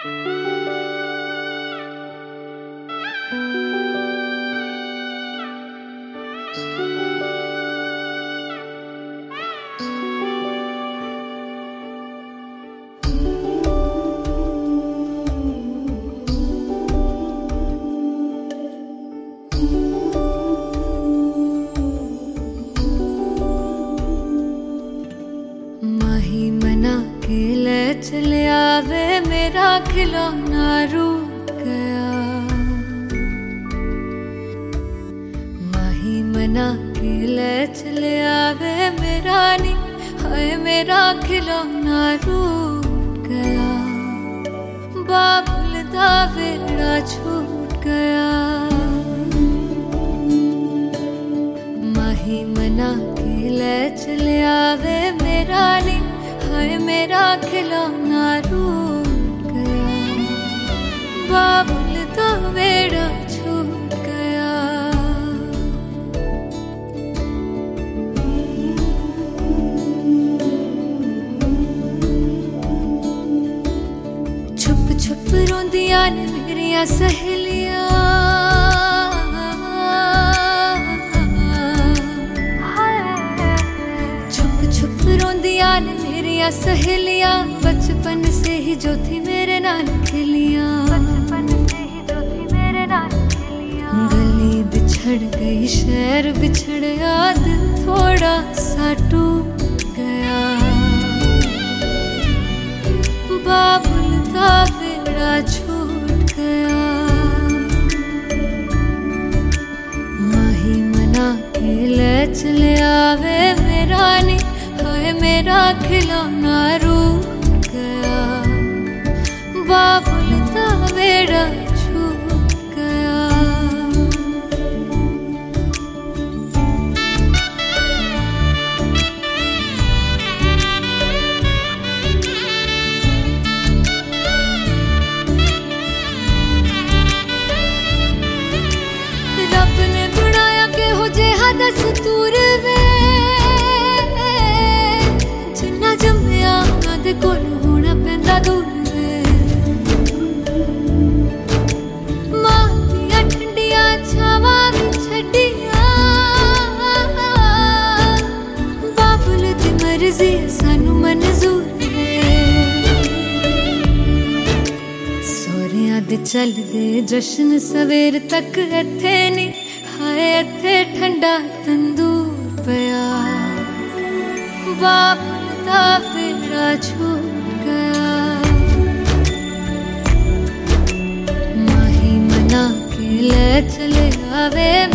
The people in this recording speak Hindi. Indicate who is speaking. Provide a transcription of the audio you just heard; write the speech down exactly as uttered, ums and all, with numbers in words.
Speaker 1: चले आवे मेरा खिलौना रूठ गया, माही मना के ले चले आवे मेरा नी, हाय मेरा खिलौना रूठ गया, बाबुल दा वेड़ा छूट गया। माही मना के ले चले आवे मेरा नी, हाय मेरा खिलौना रूठ गया, बाबुल दा वेड़ा छूट गया। छुप छुप रोंदियां ने मेरियां सहेलियां, छुप छुप रोंदियां ने मेरियां सहेलियां, बचपन से ही जो थी मेरे नाल खेलियां, बचपन से ही जो थी मेरे नाल खेलियां। गली बिछड़ गई शहर बिछड़ गया, दिल थोड़ा सा टूट गया, बाबुल दा वेड़ा छूट गया। माही मना के ले चले आवे मेरा नी, हाय मेरा खिलौना रूठ गया, बाबुल दा वेड़ा छूट गया। रब ने बनाया के हो जेहा दस्तूर वे, जिन्ना जम्मिया उन्हां दे कोल होना पैंदा दूर वे। मां दियां ठंडियां छावां भी छड्डियां, बाबुल दी मर्जी सानू मंजूर वे। सोहरियां दे चलदे जश्न सवेर तक इत्थे नी, हाय इत्थे ठंडा तंदूर पिया, बाबुल दा वेड़ा छूट गया। माही मना के ले चले आवे